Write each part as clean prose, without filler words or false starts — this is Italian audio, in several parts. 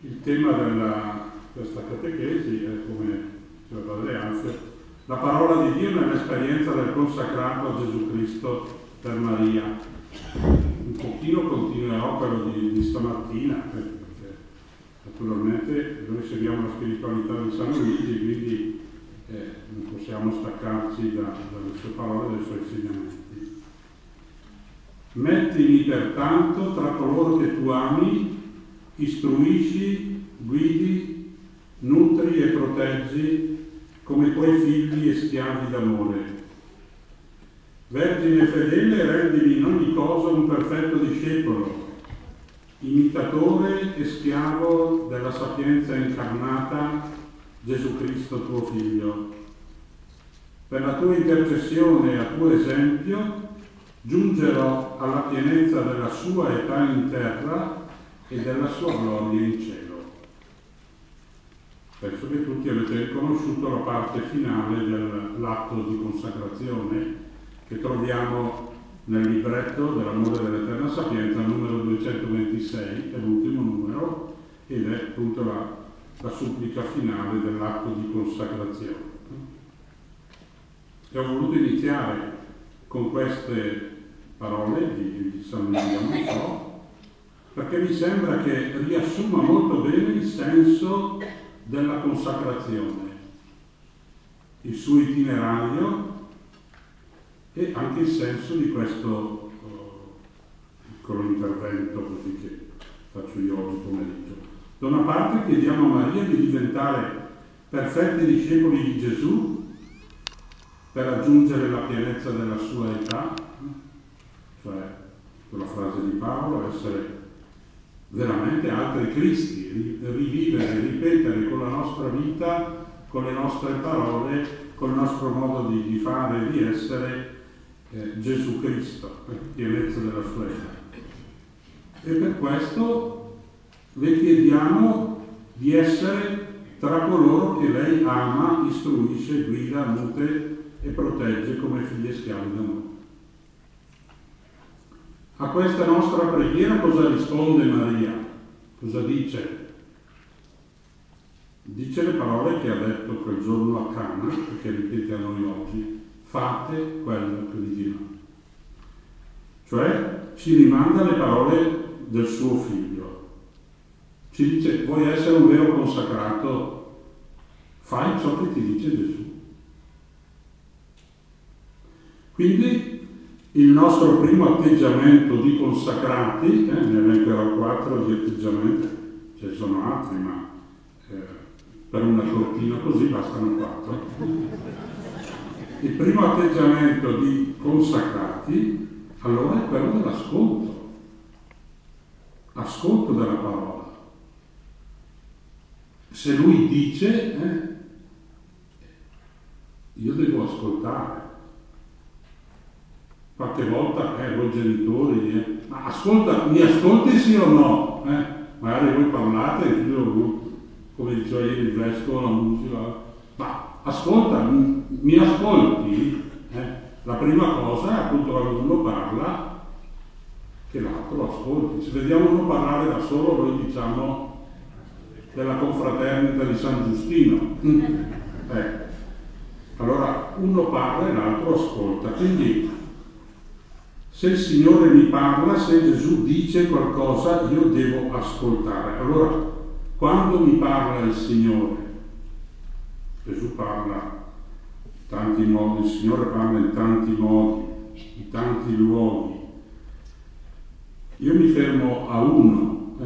Il tema questa catechesi è, come diceva Padre Alfio, la parola di Dio nell'esperienza del consacrato a Gesù Cristo per Maria. Un pochino continuerò quello di stamattina, perché naturalmente noi seguiamo la spiritualità di San Luigi, quindi non possiamo staccarci dalle sue parole e dai suoi insegnamenti. Mettimi pertanto tra coloro che tu ami, istruisci, guidi, nutri e proteggi come tuoi figli e schiavi d'amore. Vergine fedele, rendimi in ogni cosa un perfetto discepolo, imitatore e schiavo della sapienza incarnata, Gesù Cristo tuo Figlio. Per la tua intercessione e a tuo esempio giungerò alla pienezza della sua età in terra e della sua gloria in cielo. Penso che tutti avete riconosciuto la parte finale dell'atto di consacrazione che troviamo nel libretto dell'amore dell'Eterna Sapienza, numero 226, è l'ultimo numero, ed è appunto la supplica finale dell'atto di consacrazione. E ho voluto iniziare con queste parole di San Luigi Ambrosio, perché mi sembra che riassuma molto bene il senso della consacrazione, il suo itinerario e anche il senso di questo piccolo intervento così che faccio io oggi pomeriggio. Da una parte chiediamo a Maria di diventare perfetti discepoli di Gesù per raggiungere la pienezza della sua età, cioè con la frase di Paolo, essere veramente altri Cristi, rivivere, ripetere con la nostra vita, con le nostre parole, col nostro modo di fare e di essere Gesù Cristo, pienezza della sua età. E per questo le chiediamo di essere tra coloro che lei ama, istruisce, guida, nutre e protegge come figli e schiavi d'amore. A questa nostra preghiera cosa risponde Maria? Cosa dice? Dice le parole che ha detto quel giorno a Cana e che ripete a noi oggi: fate quello che vi dirò. Cioè ci rimanda le parole del suo figlio. Ci dice: vuoi essere un vero consacrato? Fai ciò che ti dice Gesù. Quindi il nostro primo atteggiamento di consacrati, ne elencherò 4 di atteggiamenti, ce ne sono altri, ma per una cortina così bastano 4. Il primo atteggiamento di consacrati, allora, è quello dell'ascolto. Ascolto della parola. Se lui dice, io devo ascoltare. Qualche volta voi genitori, ma ascolta, mi ascolti sì o no? Magari voi parlate, il figlio, come diceva ieri il vescovo, la musica, ma ascolta, mi ascolti? La prima cosa è appunto quando uno parla, che l'altro ascolti. Se vediamo uno parlare da solo, noi diciamo della confraternita di San Giustino. Allora uno parla e l'altro ascolta. Quindi se il Signore mi parla, se Gesù dice qualcosa, io devo ascoltare. Allora, quando mi parla il Signore, Gesù parla in tanti modi, il Signore parla in tanti modi, in tanti luoghi. Io mi fermo a uno.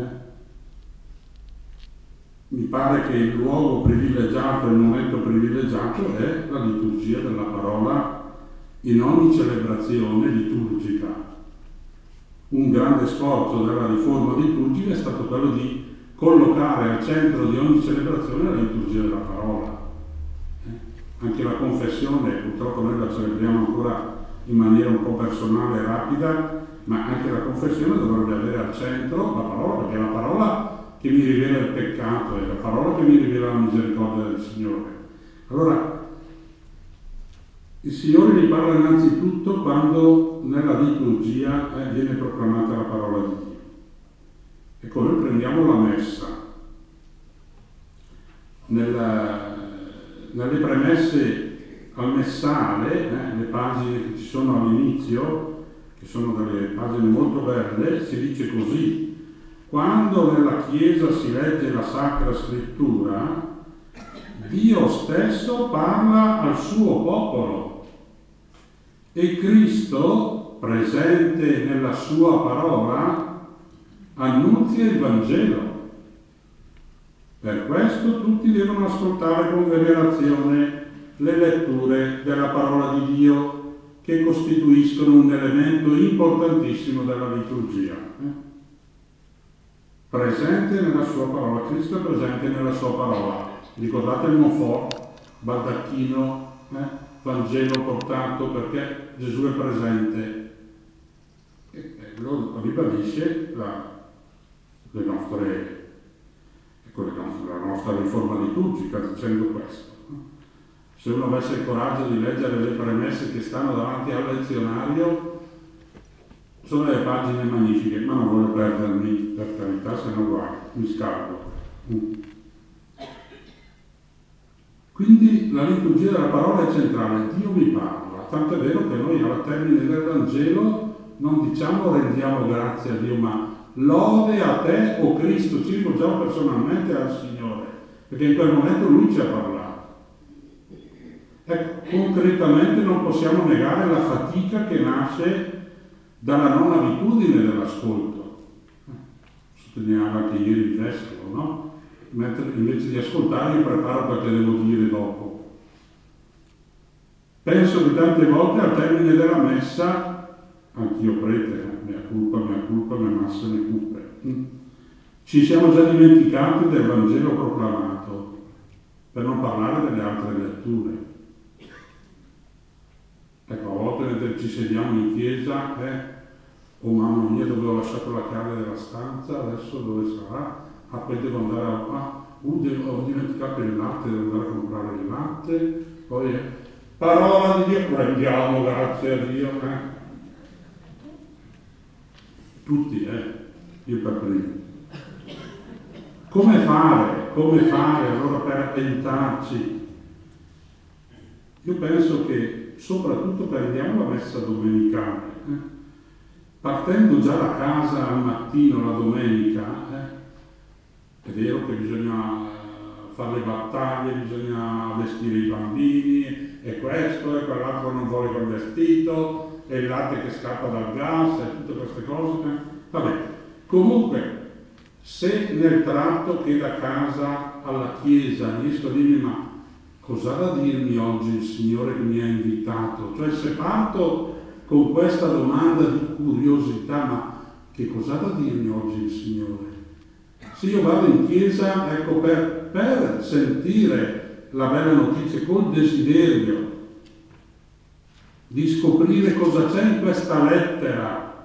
Mi pare che il luogo privilegiato, il momento privilegiato è la liturgia della parola in ogni celebrazione liturgica. Un grande sforzo della riforma liturgica è stato quello di collocare al centro di ogni celebrazione la liturgia della parola. Anche la confessione, purtroppo noi la celebriamo ancora in maniera un po' personale e rapida, ma anche la confessione dovrebbe avere al centro la parola, perché è la parola che mi rivela il peccato, è la parola che mi rivela la misericordia del Signore. Allora, il Signore mi parla innanzitutto quando nella liturgia viene proclamata la parola di Dio. Ecco, noi prendiamo la messa, nelle premesse al messale, le pagine che ci sono all'inizio, che sono delle pagine molto belle, si dice così: quando nella Chiesa si legge la Sacra Scrittura, Dio stesso parla al suo popolo e Cristo, presente nella sua parola, annunzia il Vangelo. Per questo tutti devono ascoltare con venerazione le letture della parola di Dio, che costituiscono un elemento importantissimo della liturgia. Presente nella sua parola, Cristo è presente nella sua parola. Ricordate il Montfort, baldacchino, Vangelo portato perché Gesù è presente. E lo ribadisce la nostra riforma liturgica dicendo questo. Se uno avesse il coraggio di leggere le premesse che stanno davanti al lezionario, sono delle pagine magnifiche, ma non voglio perdermi, per carità, se no guai, mi scaldo. Quindi la liturgia della parola è centrale, Dio mi parla, tanto è vero che noi al termine del Vangelo non diciamo rendiamo grazie a Dio, ma lode a te, o Cristo, ci rivolgiamo personalmente al Signore, perché in quel momento Lui ci ha parlato. Ecco, concretamente non possiamo negare la fatica che nasce dalla non abitudine dell'ascolto. Sottolineava anche ieri il vescovo, no? Mentre invece di ascoltare io preparo quel che devo dire dopo. Penso che tante volte al termine della messa, anch'io prete, mea culpa, mea massa, me cupe, ci siamo già dimenticati del Vangelo proclamato, per non parlare delle altre letture. Ecco, a volte mentre ci sediamo in chiesa, oh mamma mia, dove ho lasciato la chiave della stanza, adesso dove sarà? Ah, poi devo andare ho dimenticato il latte, devo andare a comprare il latte, poi parola di Dio, prendiamo, grazie a Dio. Tutti, io per primo. Come fare allora per aiutarci? Io penso che soprattutto prendiamo la messa domenicale, partendo già da casa al mattino la domenica, è vero che bisogna fare le battaglie, bisogna vestire i bambini, e questo e quell'altro non vuole quel vestito, e il latte che scappa dal gas, e tutte queste cose. Vabbè, comunque, se nel tratto che da casa alla chiesa riesco a dirmi ma cosa ha da dirmi oggi il Signore che mi ha invitato? Cioè se parto con questa domanda di curiosità, ma che cosa ha da dirmi oggi il Signore? Se io vado in chiesa, ecco, per sentire la bella notizia, col desiderio di scoprire cosa c'è in questa lettera,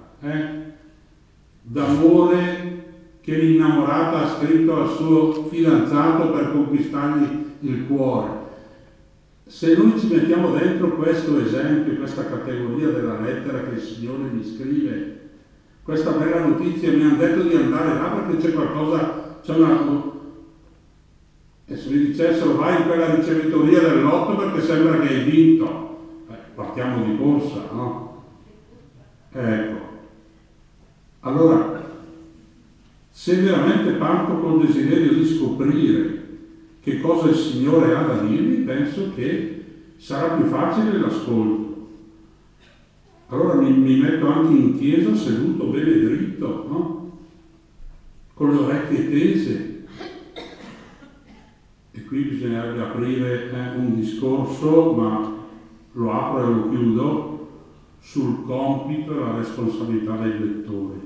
d'amore che l'innamorata ha scritto al suo fidanzato per conquistargli il cuore. Se noi ci mettiamo dentro questo esempio, questa categoria della lettera che il Signore mi scrive, questa bella notizia, mi hanno detto di andare là perché c'è qualcosa, e se mi dicessero vai in quella ricevitoria del lotto perché sembra che hai vinto, partiamo di corsa, no? Ecco, allora, se veramente parto col desiderio di scoprire che cosa il Signore ha da dirmi, penso che sarà più facile l'ascolto. Allora mi metto anche in chiesa seduto bene dritto, no? Con le orecchie tese. E qui bisognerebbe aprire un discorso, ma lo apro e lo chiudo, sul compito e la responsabilità dei lettori.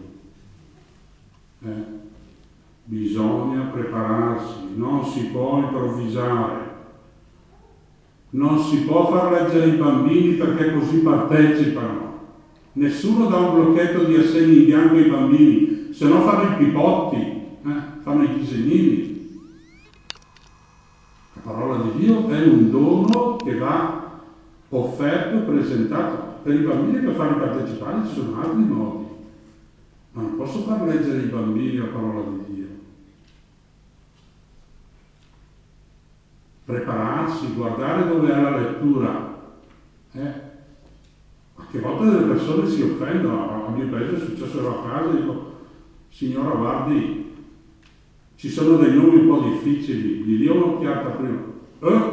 Bisogna prepararsi, non si può improvvisare, non si può far leggere i bambini perché così partecipano. Nessuno dà un blocchetto di assegni in bianco ai bambini, se no fanno i pipotti, fanno i disegnini. La parola di Dio è un dono che va offerto e presentato. Per i bambini, per farli partecipare ci sono altri modi, ma non posso far leggere ai bambini la parola di Dio. prepararsi, guardare dove è la lettura. Qualche volta delle persone si offendono, a mio paese è successo a casa, dico, signora guardi, ci sono dei nomi un po' difficili, gli dia un'occhiata prima.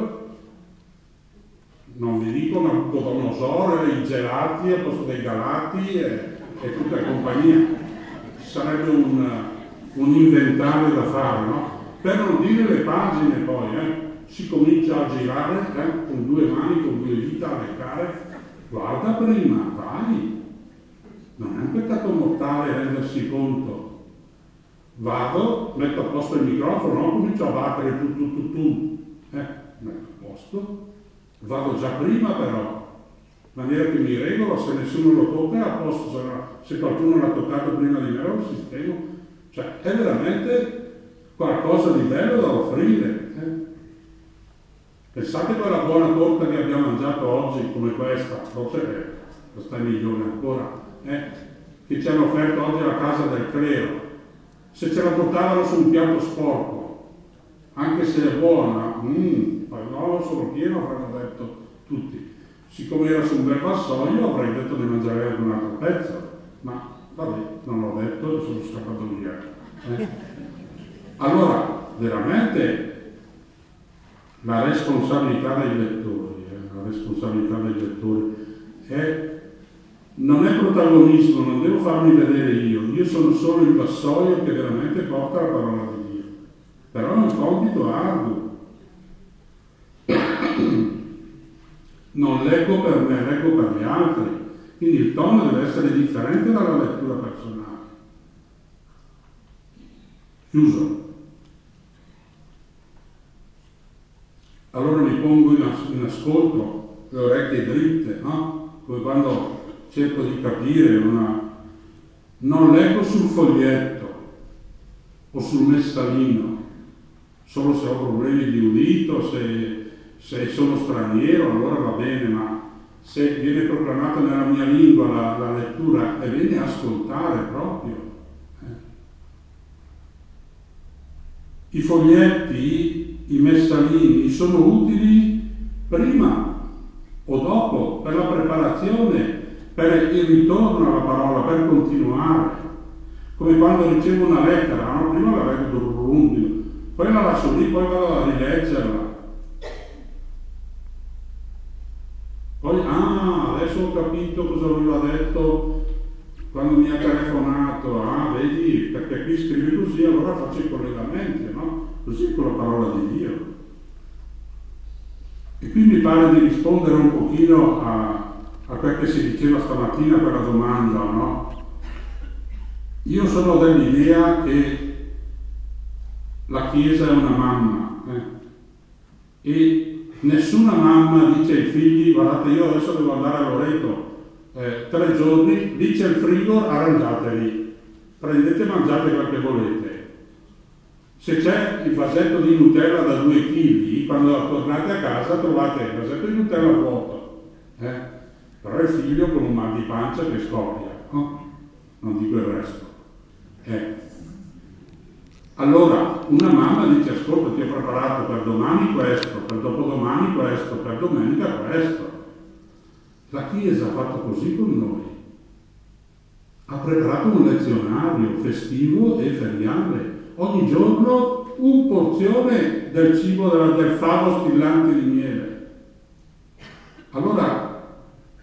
Non vi dico Nabucodonosor e i gelati al posto dei galati e tutta compagnia. Sarebbe un inventario da fare, no? Per non dire le pagine poi, si comincia a girare con due mani, con due dita a leccare. Guarda prima, vai. Non è un peccato mortale rendersi conto. Vado, metto a posto il microfono, comincio a battere tu. Metto a posto. Vado già prima però, in maniera che mi regolo, se nessuno lo tocca è a posto, se qualcuno l'ha toccato prima di me lo sistemo. Cioè è veramente qualcosa di bello da offrire. Pensate a quella buona torta che abbiamo mangiato oggi come questa, forse questa è migliore ancora, che ci hanno offerto oggi alla casa del clero. Se ce la portavano su un piatto sporco, anche se è buona, no, sono pieno, avranno detto tutti. Siccome era su un bel vassoio avrei detto di mangiare anche un altro pezzo, ma vabbè, non l'ho detto e sono scappato via. Allora, veramente la responsabilità dei lettori non è protagonismo, non devo farmi vedere io sono solo il vassoio che veramente porta la parola di Dio, però è un compito arduo. Non leggo per me, leggo per gli altri, quindi il tono deve essere differente dalla lettura personale. Chiuso. Allora mi pongo in ascolto, le orecchie dritte, no? Come quando cerco di capire non leggo sul foglietto o sul messalino, solo se ho problemi di udito, se sono straniero allora va bene, ma se viene proclamata nella mia lingua la lettura è bene ascoltare proprio. I foglietti, i messalini sono utili prima o dopo per la preparazione, per il ritorno alla parola, per continuare. Come quando ricevo una lettera, no? Prima la leggo poi la lascio lì, poi vado a rileggerla. Poi, adesso ho capito cosa aveva detto quando mi ha telefonato, vedi, perché qui scrive così, allora faccio i collegamenti, no? Così con la parola di Dio. E qui mi pare di rispondere un pochino a quel che si diceva stamattina, quella domanda, no? Io sono dell'idea che la Chiesa è una mamma, e nessuna mamma dice ai figli, guardate, io adesso devo andare a Loreto 3 giorni, lì c'è il frigo, arrangiatevi, prendete e mangiate quel che volete. Se c'è il vasetto di Nutella da 2 kg, quando tornate a casa trovate il vasetto di Nutella vuoto, però il figlio con un mal di pancia che scoppia, no? Non dico il resto. Allora una mamma dice, ascolta, ti ho preparato per domani questo, per dopodomani questo, per domenica questo. La Chiesa ha fatto così con noi. Ha preparato un lezionario festivo e feriale. Ogni giorno un porzione del cibo del favo stillante di miele. Allora,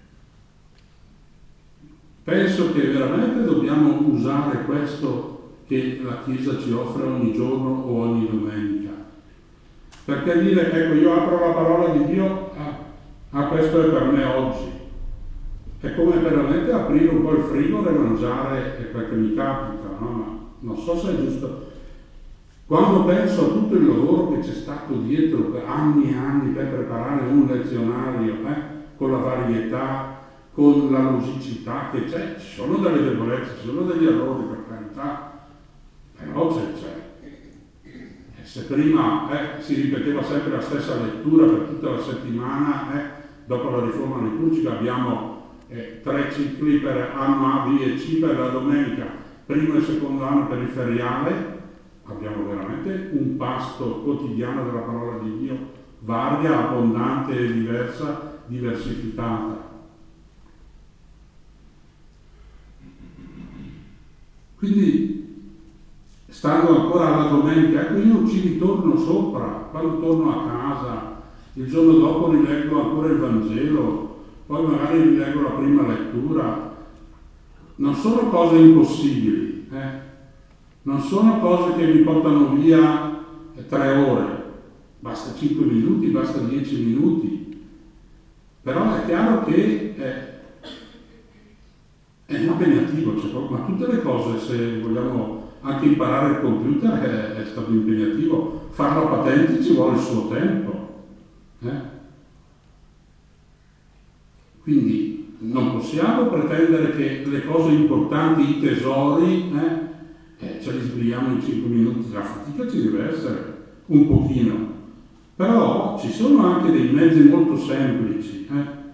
penso che veramente dobbiamo usare questo che la Chiesa ci offre ogni giorno o ogni domenica. Perché dire, ecco, io apro la parola di Dio, questo è per me oggi. È come veramente aprire un po' il frigo e mangiare quel che mi capita, no? Ma non so se è giusto. Quando penso a tutto il lavoro che c'è stato dietro per anni e anni per preparare un lezionario, con la varietà, con la logicità che c'è, ci sono delle debolezze, ci sono degli errori, per carità, però c'è. E se prima si ripeteva sempre la stessa lettura per tutta la settimana, dopo la riforma liturgica abbiamo 3 cicli per anno A, B e C per la domenica, primo e secondo anno per il feriale, abbiamo veramente un pasto quotidiano della parola di Dio varia, abbondante e diversa, diversificata. Quindi, stando ancora alla domenica, ecco, io ci ritorno sopra, quando torno a casa, il giorno dopo rileggo ancora il Vangelo, poi magari rileggo la prima lettura. Non sono cose impossibili, non sono cose che mi portano via 3 ore, basta 5 minuti, basta 10 minuti, però è chiaro che è impegnativo, ma tutte le cose, se vogliamo anche imparare il computer, è stato impegnativo, fare la patente ci vuole il suo tempo, quindi non possiamo pretendere che le cose importanti, i tesori, ce li sbrigliamo in 5 minuti, la fatica ci deve essere un pochino, però ci sono anche dei mezzi molto semplici.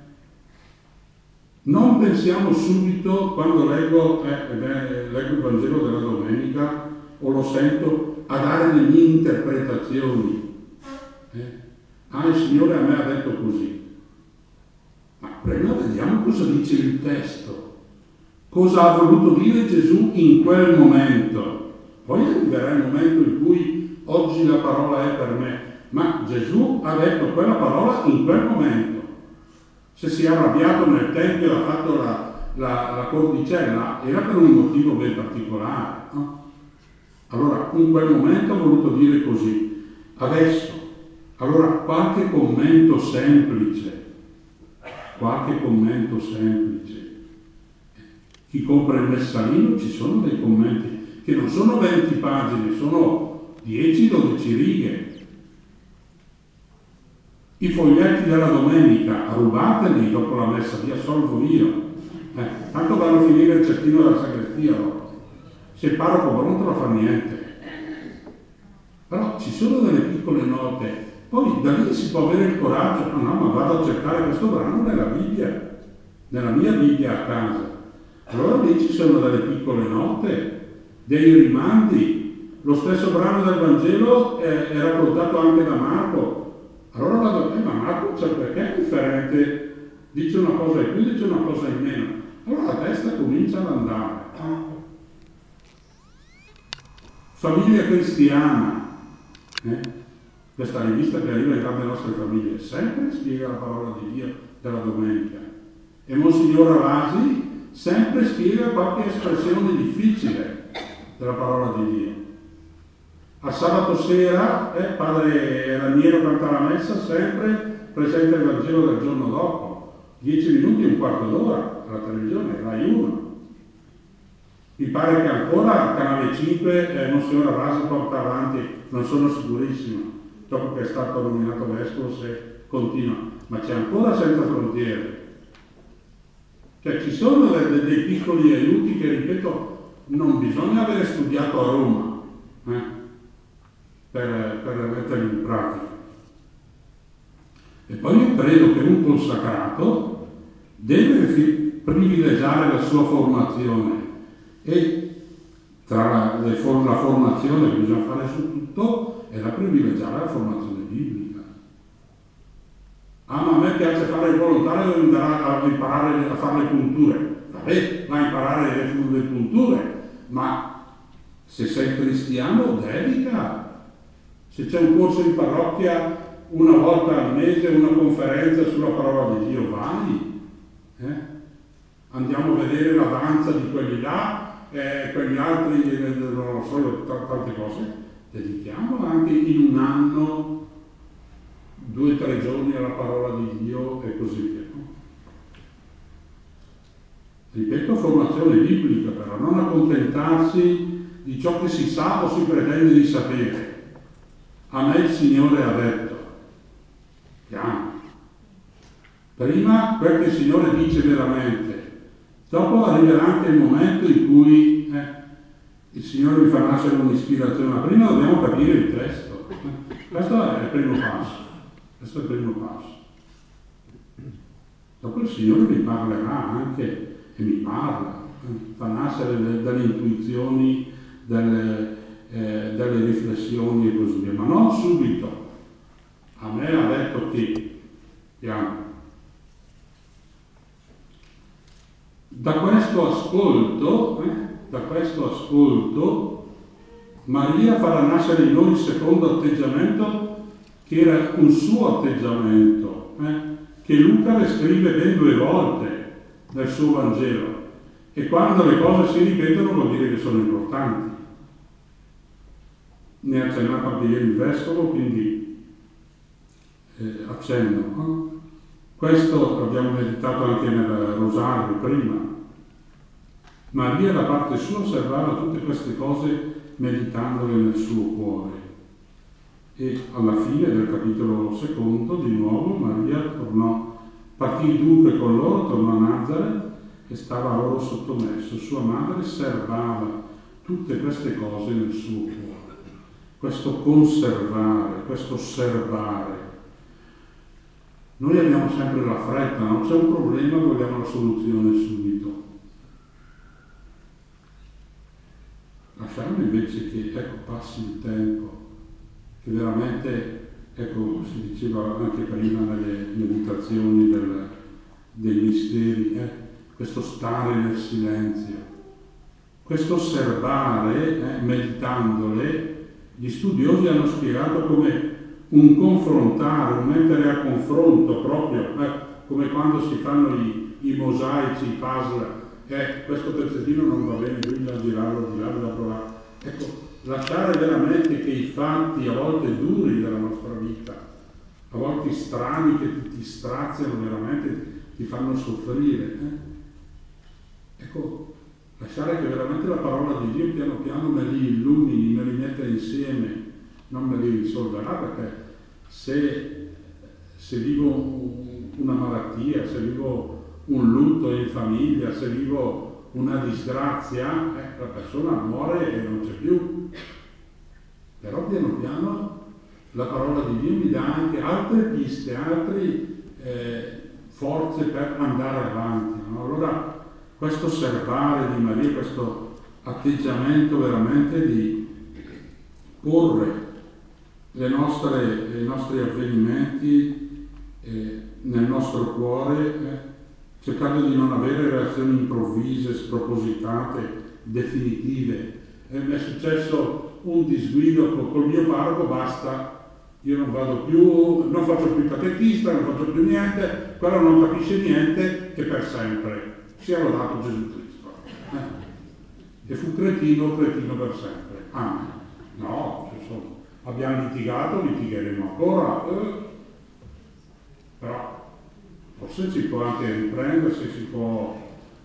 Non pensiamo subito, quando leggo il Vangelo della domenica o lo sento, a dare le mie interpretazioni. Il Signore a me ha detto così. Ma prima vediamo cosa dice il testo, cosa ha voluto dire Gesù in quel momento. Poi arriverà il momento in cui oggi la parola è per me, ma Gesù ha detto quella parola in quel momento. Se si è arrabbiato nel Tempio e ha fatto la cordicella, era per un motivo ben particolare, no? Allora, in quel momento ha voluto dire così. Adesso, allora, qualche commento semplice. Chi compra il Messalino, ci sono dei commenti che non sono 20 pagine, sono 10-12 righe. I foglietti della domenica, rubateli dopo la messa, vi assolvo io. Tanto vanno a finire il cestino della sagrestia, no? Se il parroco pronto non fa niente. Però ci sono delle piccole note. Poi da lì si può avere il coraggio, no, ma vado a cercare questo brano nella Bibbia, nella mia Bibbia a casa. Allora lì ci sono delle piccole note, dei rimandi. Lo stesso brano del Vangelo è raccontato anche da Marco. Allora vado, ma Marco, cioè, perché è differente? Dice una cosa in più, dice una cosa in meno. Allora la testa comincia ad andare. Famiglia cristiana. Questa rivista che arriva in grande nostre famiglie sempre spiega la parola di Dio della domenica. E Monsignor Ravasi sempre spiega qualche espressione difficile della parola di Dio. A sabato sera, padre Raniero canta la messa, sempre presenta il Vangelo del giorno dopo, 10 minuti e un quarto d'ora alla televisione, Rai 1. Mi pare che ancora Canale 5 Monsignor Ravasi porta avanti, non sono sicurissimo, dopo che è stato nominato vescovo, se continua, ma c'è ancora Senza Frontiere. Cioè ci sono dei piccoli aiuti che, ripeto, non bisogna avere studiato a Roma per metterli in pratica. E poi io credo che un consacrato deve privilegiare la sua formazione, e tra la formazione che bisogna fare su tutto è da privilegiare la formazione biblica. Ma a me piace fare il volontario, devo andare a imparare a fare le punture. Vabbè, vai a imparare le punture, ma se sei cristiano dedica. Se c'è un corso in parrocchia una volta al mese, una conferenza sulla parola di Dio, vai. Andiamo a vedere la danza di quelli là, quegli altri, non lo so, tante cose. Dedichiamo anche in un anno 2 o 3 giorni alla parola di Dio e così via. Ripeto, formazione biblica, però non accontentarsi di ciò che si sa o si pretende di sapere. A me il Signore ha detto, piano. Prima quel che il Signore dice veramente, dopo arriverà anche il momento in cui il Signore mi fa nascere un'ispirazione, ma prima dobbiamo capire il testo. Questo è il primo passo. Questo è il primo passo. Dopo il Signore mi parlerà anche, e mi parla, fa nascere dalle intuizioni, dalle riflessioni e così via, ma non subito. A me ha detto che hanno. Da questo ascolto, Maria farà nascere in noi il secondo atteggiamento, che era un suo atteggiamento, che Luca descrive ben 2 volte nel suo Vangelo. E quando le cose si ripetono vuol dire che sono importanti. Ne ha accennato anche ieri il Vescovo, quindi accenno. Questo l'abbiamo meditato anche nel Rosario prima. Maria da parte sua osservava tutte queste cose meditandole nel suo cuore. E alla fine del capitolo 2, di nuovo, Maria partì dunque con loro, tornò a Nazareth e stava loro sottomesso. Sua madre serbava tutte queste cose nel suo cuore. Questo conservare, questo osservare. Noi abbiamo sempre la fretta, no? C'è un problema, vogliamo la soluzione subito. Lasciamo invece che, passi il tempo, che veramente, si diceva anche prima nelle meditazioni dei misteri, questo stare nel silenzio, questo osservare, meditandole. Gli studiosi hanno spiegato come un confrontare, un mettere a confronto proprio, come quando si fanno i mosaici, i puzzle, questo pezzettino non va bene, bisogna girarlo, da provare. Lasciare veramente che i fatti, a volte duri della nostra vita, a volte strani, che ti straziano veramente, ti fanno soffrire. Lasciare che veramente la parola di Dio piano piano me li illumini, me li metta insieme, non me li risolverà, perché se vivo una malattia, se vivo un lutto in famiglia, se vivo una disgrazia, la persona muore e non c'è più. Però piano piano la parola di Dio mi dà anche altre piste, altre forze per andare avanti, no? Allora questo osservare di Maria, questo atteggiamento veramente di porre i nostri avvenimenti nel nostro cuore, cercando di non avere reazioni improvvise, spropositate, definitive. Mi è successo un disguido col mio parroco, basta, io non vado più, non faccio più il catechista, non faccio più niente, quello non capisce niente, che per sempre sia lodato Gesù Cristo. E fu cretino per sempre. No, abbiamo litigato, litigheremo ancora, però forse si può anche riprendersi, si può.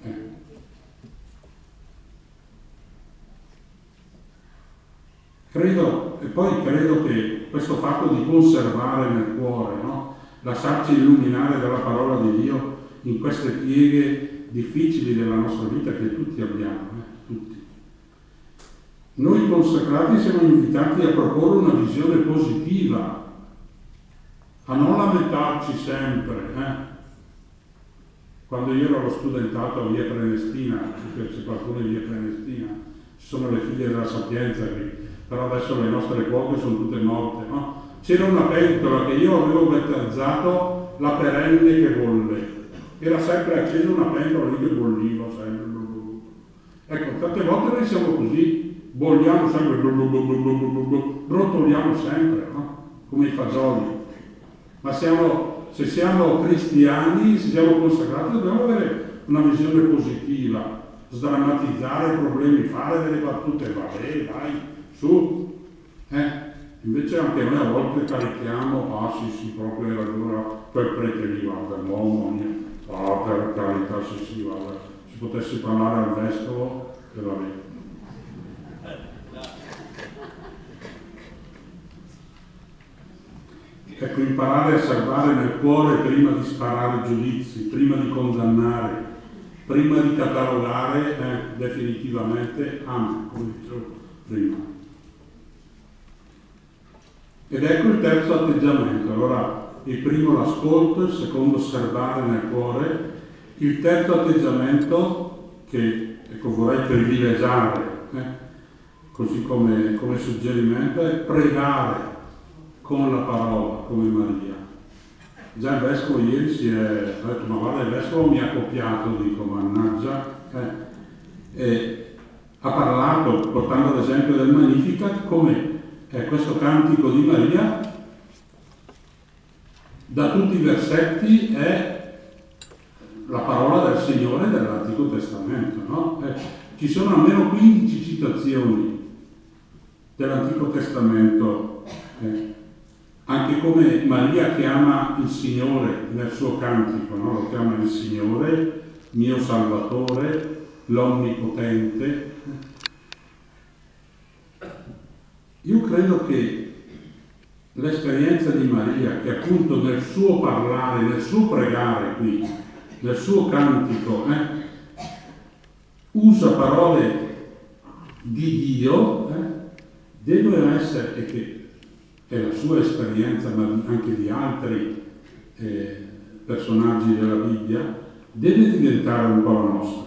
Credo che questo fatto di conservare nel cuore, no? Lasciarci illuminare dalla parola di Dio in queste pieghe difficili della nostra vita che tutti abbiamo, tutti. Noi consacrati siamo invitati a proporre una visione positiva, a non lamentarci sempre. Quando io ero allo studentato a Via Prenestina, c'è qualcuno in Via Prenestina, ci sono le figlie della Sapienza qui, però adesso le nostre cuoche sono tutte morte, no? C'era una pentola che io avevo battezzato la perenne che bolle. Era sempre accesa una pentola lì che bolliva sempre. Tante volte noi siamo così, bolliamo sempre, rotoliamo sempre, no? Come i fagioli. Ma se siamo cristiani, se siamo consacrati, dobbiamo avere una visione positiva, sdrammatizzare i problemi, fare delle battute, vabbè, dai, su. Invece anche noi a volte carichiamo, sì, proprio era dura, quel prete lì, guarda, l'uomo, per carità, sì, guarda, se potessi parlare al vescovo, e va bene. Imparare a salvare nel cuore prima di sparare giudizi, prima di condannare, prima di catalogare definitivamente, come dicevo prima. Ed ecco il terzo atteggiamento. Allora, il primo l'ascolto, il secondo osservare nel cuore, il terzo atteggiamento che vorrei privilegiare, così come suggerimento, è pregare con la parola, come Maria. Già il vescovo ieri ha detto, ma guarda, il vescovo mi ha copiato, dico, mannaggia. Ha parlato, portando l'esempio del Magnificat, come questo cantico di Maria, da tutti i versetti è la parola del Signore dell'Antico Testamento, no? Ci sono almeno 15 citazioni dell'Antico Testamento, anche come Maria chiama il Signore nel suo cantico, no? Lo chiama il Signore, mio Salvatore, l'Onnipotente. Io credo che l'esperienza di Maria, che appunto nel suo parlare, nel suo pregare qui, nel suo cantico, usa parole di Dio, deve essere, e che è la sua esperienza, ma anche di altri personaggi della Bibbia, deve diventare un po' la nostra.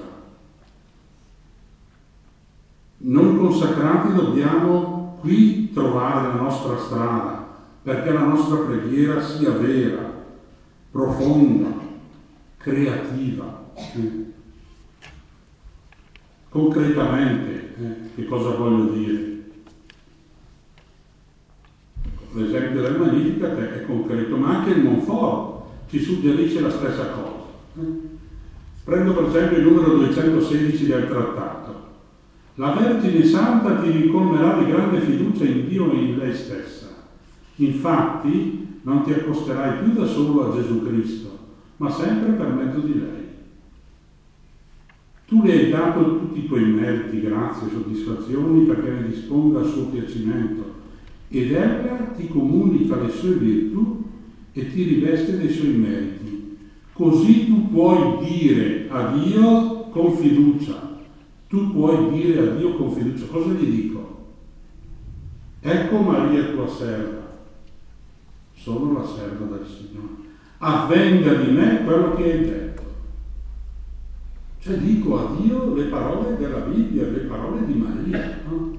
Noi consacrati dobbiamo qui trovare la nostra strada, perché la nostra preghiera sia vera, profonda, creativa. Concretamente, che cosa voglio dire? L'esempio del Magnificat è concreto, ma anche il Montfort ci suggerisce la stessa cosa. Prendo per esempio il numero 216 del trattato. La Vergine Santa ti ricolmerà di grande fiducia in Dio e in lei stessa. Infatti non ti accosterai più da solo a Gesù Cristo, ma sempre per mezzo di lei. Tu le hai dato tutti i tuoi meriti, grazie, soddisfazioni, perché ne disponga a suo piacimento, ed ella ti comunica le sue virtù e ti riveste dei suoi meriti. Così tu puoi dire a Dio con fiducia. Tu puoi dire a Dio con fiducia. Cosa gli dico? Ecco Maria tua serva. Sono la serva del Signore. Avvenga di me quello che hai detto. Cioè dico a Dio le parole della Bibbia, le parole di Maria. No?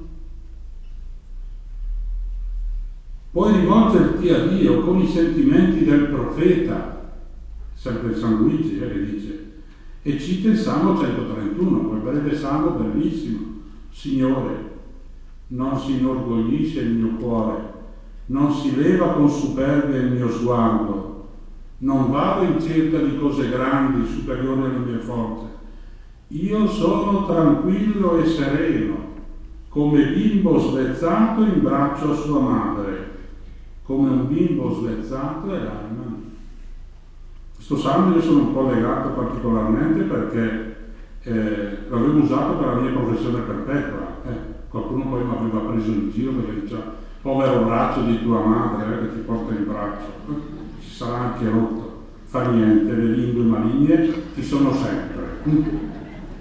Puoi rivolgerti a Dio con i sentimenti del profeta, sempre il San Luigi che dice, e cita il Salmo 131, quel breve salmo bellissimo. Signore, non si inorgoglisce il mio cuore, non si leva con superbia il mio sguardo, non vado in cerca di cose grandi, superiori alle mie forze. Io sono tranquillo e sereno, come bimbo svezzato in braccio a sua madre, come un bimbo svezzato è l'anima mia. Questo salmo io sono un po' legato particolarmente perché l'avevo usato per la mia professione perpetua. Qualcuno poi mi aveva preso in giro perché diceva, povero braccio di tua madre che ti porta in braccio, si sarà anche rotto, fa niente, le lingue maligne ci sono sempre.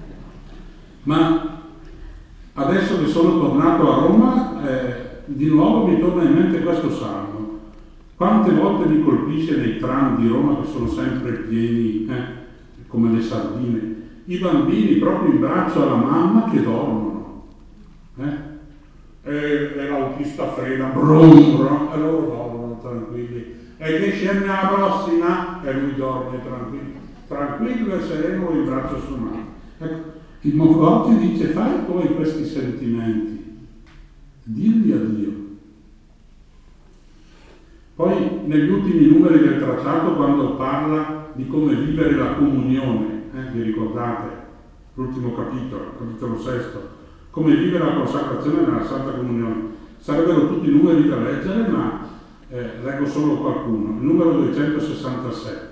Ma adesso che sono tornato a Roma, di nuovo mi torna in mente questo salmo. Quante volte mi colpisce nei tram di Roma che sono sempre pieni, come le sardine, i bambini proprio in braccio alla mamma che dormono. E l'autista frena, brum, brum, e loro dormono tranquilli. E che scende la prossima? E lui dorme tranquillo e sereno in braccio a sua mamma. Ecco, il Montfort dice, fai poi questi sentimenti, dilli a Dio. Poi negli ultimi numeri del trattato, quando parla di come vivere la comunione, vi ricordate, l'ultimo capitolo 6, come vivere la consacrazione nella Santa Comunione. Sarebbero tutti numeri da leggere, ma leggo solo qualcuno. Il numero 267.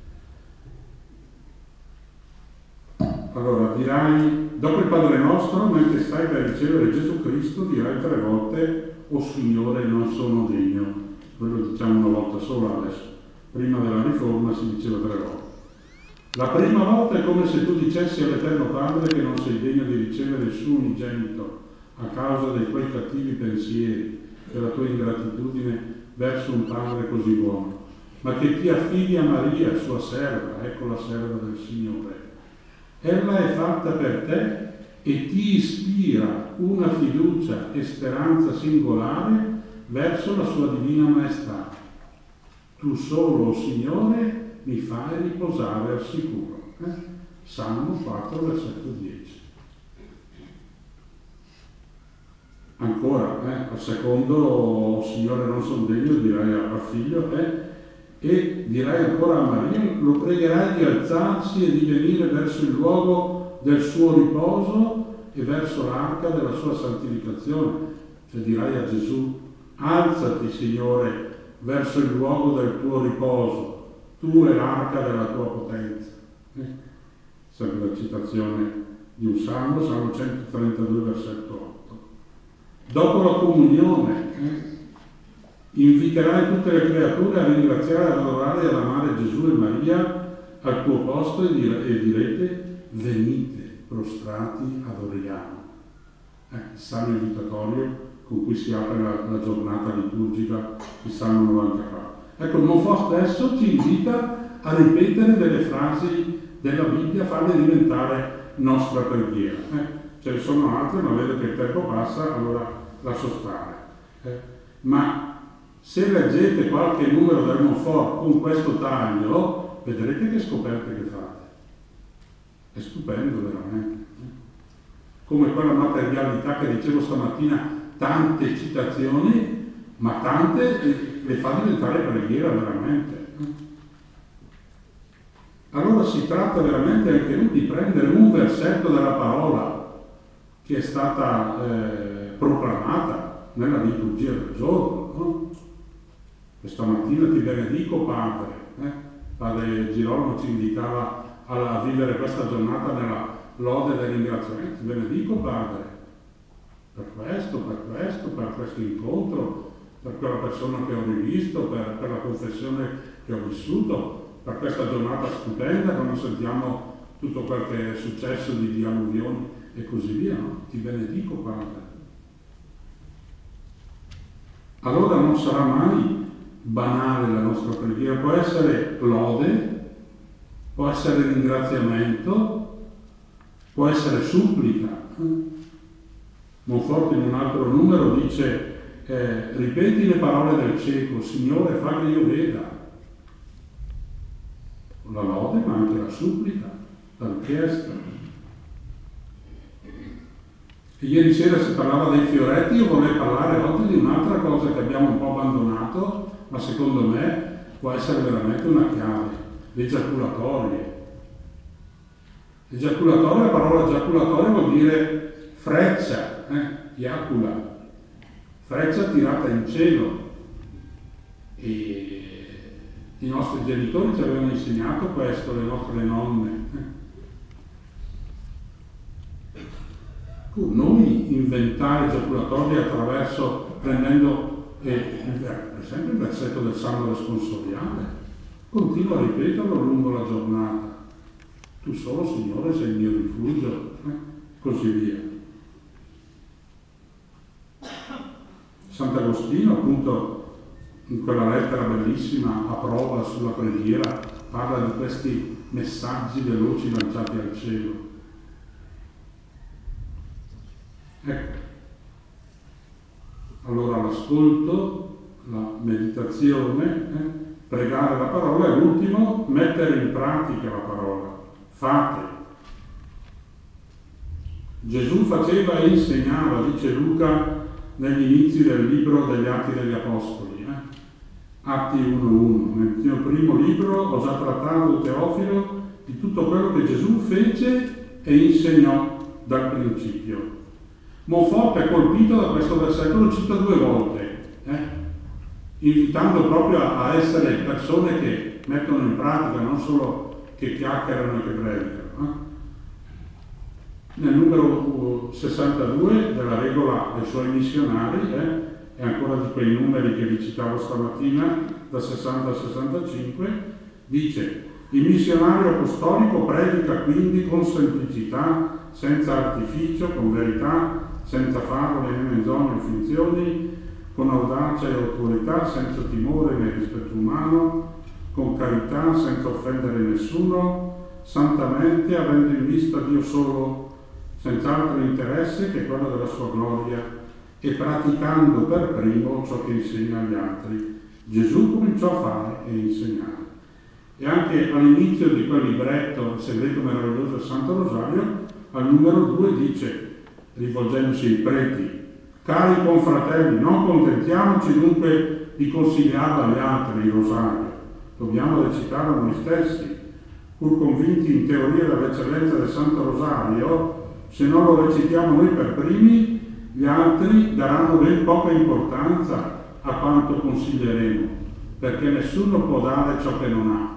Allora, dirai, dopo il Padre nostro, mentre stai per ricevere Gesù Cristo, dirai 3 volte, o Signore, non sono degno. Noi lo diciamo una volta sola adesso. Prima della Riforma si diceva 3 volte. La prima volta è come se tu dicessi all'Eterno Padre che non sei degno di ricevere il suo unigenito a causa dei tuoi cattivi pensieri e la tua ingratitudine verso un Padre così buono, ma che ti affidi a Maria, sua serva, ecco la serva del Signore. Ella è fatta per te e ti ispira una fiducia e speranza singolare verso la sua divina maestà. Tu solo, Signore, mi fai riposare al sicuro. Salmo 4, versetto 10. Ancora, al secondo, Signore, non sono degno, direi al figlio, e direi ancora a Maria, lo pregherai di alzarsi e di venire verso il luogo del suo riposo e verso l'arca della sua santificazione. Cioè direi a Gesù, alzati, Signore, verso il luogo del tuo riposo, tu e l'arca della tua potenza. Sempre la citazione di un Salmo 132, versetto 8. Dopo la comunione, inviterai tutte le creature a ringraziare, ad adorare e ad amare Gesù e Maria al tuo posto e direte, venite, prostrati, adoriamo. Il salmo invitatorio con cui si apre la giornata liturgica, il Salmo 94. Ecco, il Monfort stesso ci invita a ripetere delle frasi della Bibbia, a farle diventare nostra preghiera. Ce ne sono altre, ma vedo che il tempo passa, allora lascio stare. Ma se leggete qualche numero del Monfort con questo taglio, vedrete che scoperte che fate. È stupendo veramente. Come quella materialità che dicevo stamattina, tante citazioni, ma tante le fa diventare preghiera veramente. Allora si tratta veramente anche lui di prendere un versetto della parola che è stata proclamata nella liturgia del giorno. No? Questa mattina ti benedico, Padre. Padre Girolamo ci invitava a vivere questa giornata nella lode del ringraziamento. Ti benedico, Padre, per questo incontro, per quella persona che ho rivisto, per la confessione che ho vissuto, per questa giornata stupenda, quando sentiamo tutto quel che è successo di alluvioni e così via, no? Ti benedico, Padre. Allora non sarà mai banale la nostra preghiera, può essere lode, può essere ringraziamento, può essere supplica. Monfort in un altro numero dice ripeti le parole del cieco, Signore, fa che io veda. La lode, ma anche la supplica, la richiesta. E ieri sera si parlava dei fioretti, io vorrei parlare oggi di un'altra cosa che abbiamo un po' abbandonato, ma secondo me può essere veramente una chiave, le giaculatorie. La parola giaculatoria vuol dire freccia, iacula, freccia tirata in cielo. E i nostri genitori ci avevano insegnato questo, le nostre nonne. Noi inventare giaculatorie prendendo per esempio il versetto del Salmo responsoriale, continua a ripeterlo lungo la giornata. Tu solo, Signore, sei il mio rifugio, così via. Sant'Agostino, appunto, in quella lettera bellissima a prova sulla preghiera, parla di questi messaggi veloci lanciati al cielo. Ecco. Allora l'ascolto, la meditazione, pregare la parola e l'ultimo, mettere in pratica la parola. Fate. Gesù faceva e insegnava, dice Luca, negli inizi del libro degli Atti degli Apostoli. Atti 1.1. Nel mio primo libro ho già trattato, Teofilo, di tutto quello che Gesù fece e insegnò dal principio. Monfort è colpito da questo versetto, lo cita 2 volte, invitando proprio a essere persone che mettono in pratica, non solo che chiacchierano e che predicano. Nel numero 62 della regola ai suoi missionari, e ancora di quei numeri che vi citavo stamattina, da 60 a 65, dice: il missionario apostolico predica quindi con semplicità, senza artificio, con verità, senza favole né menzogne o finzioni, con audacia e autorità, senza timore né rispetto umano, con carità, senza offendere nessuno, santamente, avendo in vista Dio solo, senza altro interesse che quello della sua gloria, e praticando per primo ciò che insegna agli altri, Gesù cominciò a fare e insegnare. E anche all'inizio di quel libretto, Il segreto meraviglioso del Santo Rosario, al numero 2 dice, rivolgendosi ai preti: cari confratelli, non contentiamoci dunque di consigliarlo agli altri il rosario, dobbiamo recitarlo noi stessi, pur convinti in teoria dell'eccellenza del Santo Rosario. Se non lo recitiamo noi per primi, gli altri daranno ben poca importanza a quanto consiglieremo, perché nessuno può dare ciò che non ha.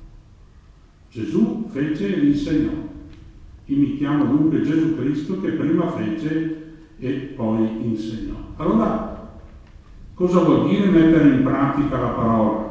Gesù fece e insegnò. Imitiamo dunque Gesù Cristo, che prima fece e poi insegnò. Allora, cosa vuol dire mettere in pratica la parola?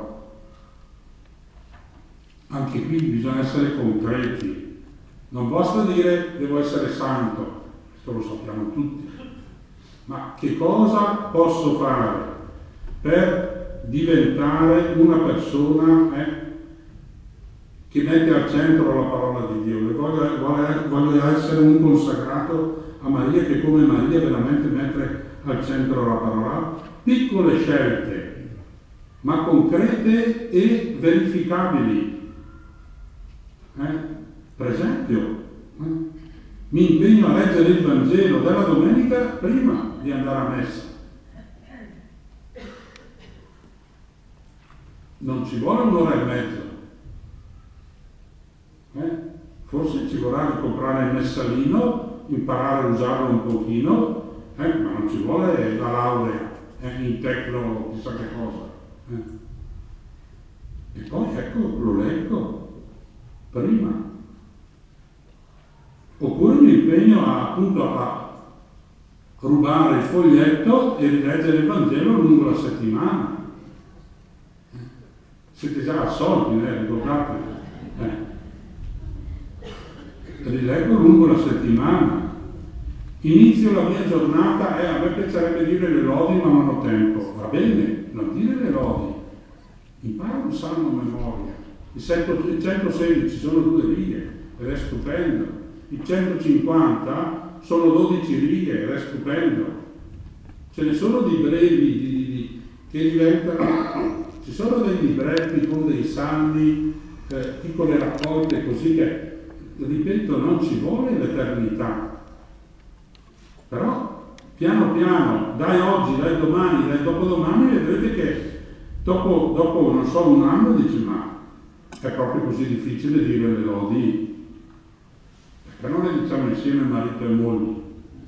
Anche qui bisogna essere concreti. Non basta dire devo essere santo, questo lo sappiamo tutti, ma che cosa posso fare per diventare una persona che mette al centro la parola di Dio? Voglio essere un consacrato a Maria, che come Maria veramente mette al centro la parola. Piccole scelte, ma concrete e verificabili. Per esempio, mi impegno a leggere il Vangelo della domenica prima di andare a messa. Non ci vuole un'ora e mezza. Forse ci vorrà comprare il messalino, imparare a usarlo un pochino, ma non ci vuole la laurea in tecno chissà che cosa. E poi ecco, lo leggo prima. Oppure mi impegno appunto a rubare il foglietto e rileggere il Vangelo lungo la settimana. Siete già assolti, ricordate? Rileggo lungo la settimana. Inizio la mia giornata e a me piacerebbe dire le lodi, ma non ho tempo. Va bene, non dire le lodi. Impara un salmo a memoria. Il 116 sono 2 righe ed è stupendo. Il 150 sono 12 righe ed è stupendo. Ce ne sono di brevi che diventano. Ci sono dei libretti con dei salmi, piccole raccolte così che, ripeto, non ci vuole l'eternità. Però piano piano, dai oggi, dai domani, dai dopodomani, vedrete che dopo non so, un anno dici: ma è proprio così difficile dire le lodi? Perché non le diciamo insieme marito e moglie?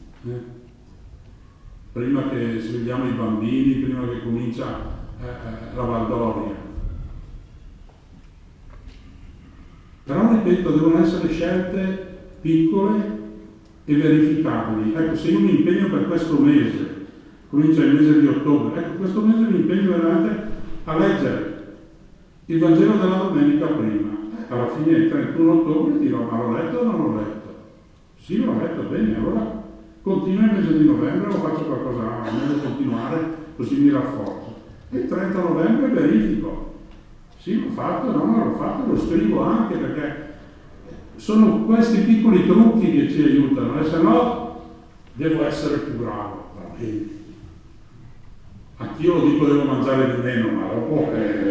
Prima che svegliamo i bambini, prima che comincia la Valdoria. Però ripeto, devono essere scelte piccole e verificabili. Ecco, se io mi impegno per questo mese, comincia il mese di ottobre, ecco, questo mese mi impegno veramente a leggere il Vangelo della domenica prima. Alla fine il 31 ottobre dirò: ma l'ho letto o non l'ho letto? Sì, l'ho letto, bene, allora continuo il mese di novembre o faccio qualcosa, almeno continuare, così mi rafforzo. E il 30 novembre verifico. Sì, l'ho fatto, no, non l'ho fatto, lo scrivo anche, perché sono questi piccoli trucchi che ci aiutano, e se no devo essere più bravo. Va bene. Anch'io lo dico, devo mangiare di meno, ma dopo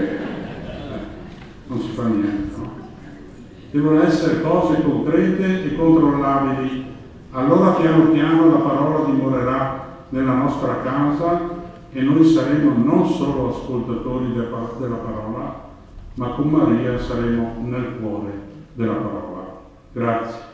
non si fa niente, no? Devono essere cose concrete e controllabili. Allora piano piano la parola dimorerà nella nostra casa e noi saremo non solo ascoltatori della parola, ma con Maria saremo nel cuore della parola. Grazie.